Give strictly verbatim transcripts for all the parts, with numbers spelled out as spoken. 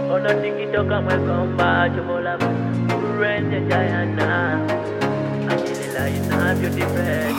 Ono tikitoka mwekomba chobola Rende Diana Angelina ina beauty fresh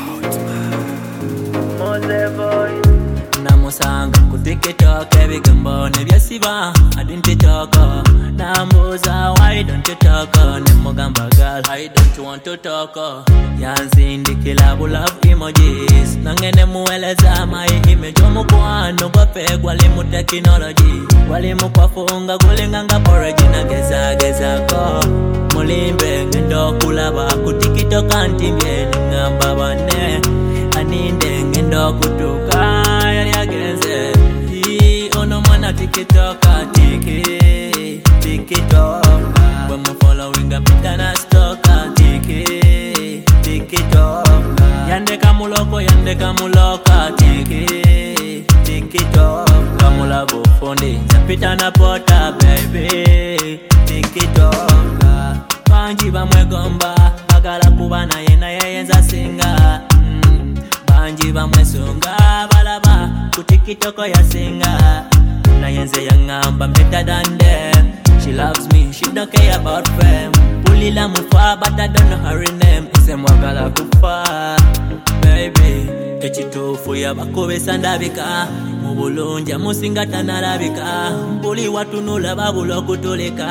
Mose voice Namusanga ku TikTok ebigambo nebyasiba adinti talk Nambuza why don't you talk Nemugamba girl why don't you want to talk Yanzindikila bu love emojis Nangene mueleza my image omukwano gwapegwa limu technology Walimu kwafunga gulinganga porridge geza geza ko Mulimbe ngendo kulaba ku TikTok antimbye ngamba bane Aninde ngendo kutuka yali agenze Hi ono mwana TikTok tiki TikTok When me following a pita na stock tiki TikTok Yande kamuloko yande kamuloka tiki TikTok Kamula bufundi zapita na pota baby TikTok Banji bamwegomba bagala kubana yena yeyenza singa Banji bamwesunga balaba ku TikTok ya singa Na yenze yangamba better than them She loves me, she don't care about fame Pulila mufa but I don't know her name Ise mwagala kufa Baby Echitufu ya bakobe sandabika Mubulunja musinga tanarabika Mpuli watu nula babulo kutulika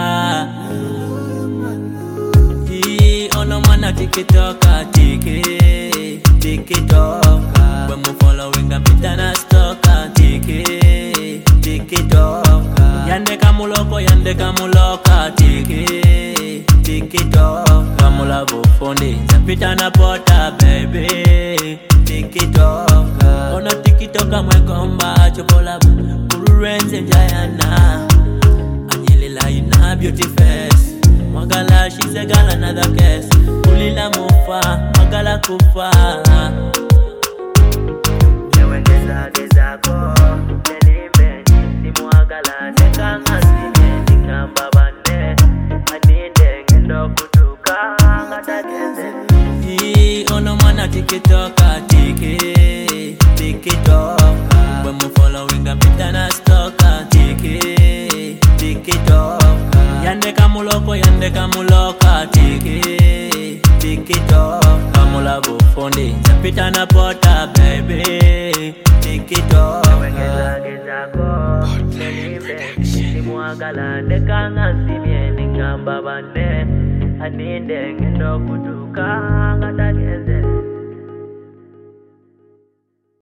Hii ono mwana TikTok tiki TikTok When me following a pita na stock tiki TikTok Yande kamuloko yande kamuloka tiki TikTok Kamula bufundi zapita na pota baby TikTok Ono TikTok mwekomba chobola Kururenze Diana Angelina ina beauty face Magala she's a girl another case Ulila mufa magala kufa Yewe geza geza ko Nelimbe Simuagala neka ngasime Ningamba bane Aninde ngendo kutuka Ngata genze Hi ono mwana TikTok tiki TikTok When me following a pita na stock tiki TikTok Yande kamuloko yande kamuloka tiki TikTok Kamula bufundi zapita na pota baby TikTok Wengeza geza ko Nelimbe Simuagala neka ngasime Ningamba bane Aninde ngendo kutuka Ngata genze